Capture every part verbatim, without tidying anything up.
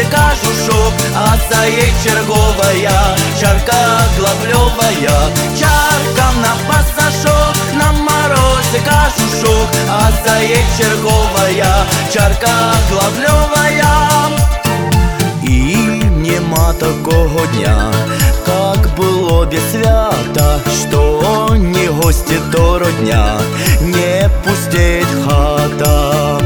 кажушок, а стає черговая чарка главльовая. Чарка на пасашок, на морозі кажушок, а стає черговая чарка главльовая. І нема такого дня, как было без свята, что не гости, то родня, не пустеет хата.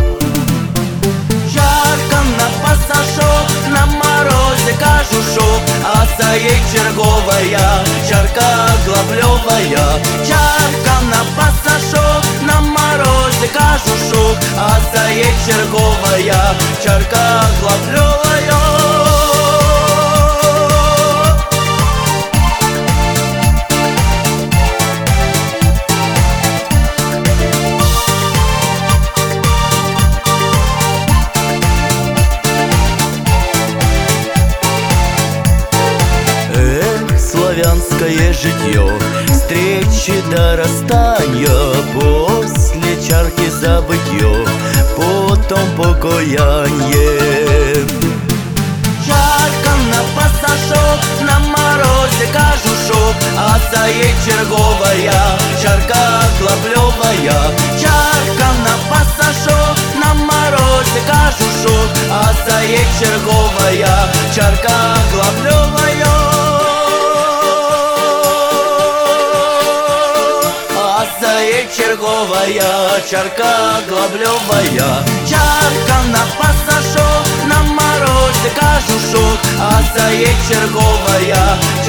Чарка на пасашок, на морозе кажушок, а стає черговая чарка главльовая. Чарка на пасашок, на морозе кажушок, а стає черговая чарка главльовая. Славянское житье, встречи до расстания, после чарки забытье, потом покаяние. Чарка на пасашок, на морозе кажушок, а стає черговая чарка главльовая. Чарка на пасашок, на морозе кажушок, а стає черговая чарка главльовая. Черговая чарка главльовая. Чарка на пасашок, на морозе кажушок, а стає черговая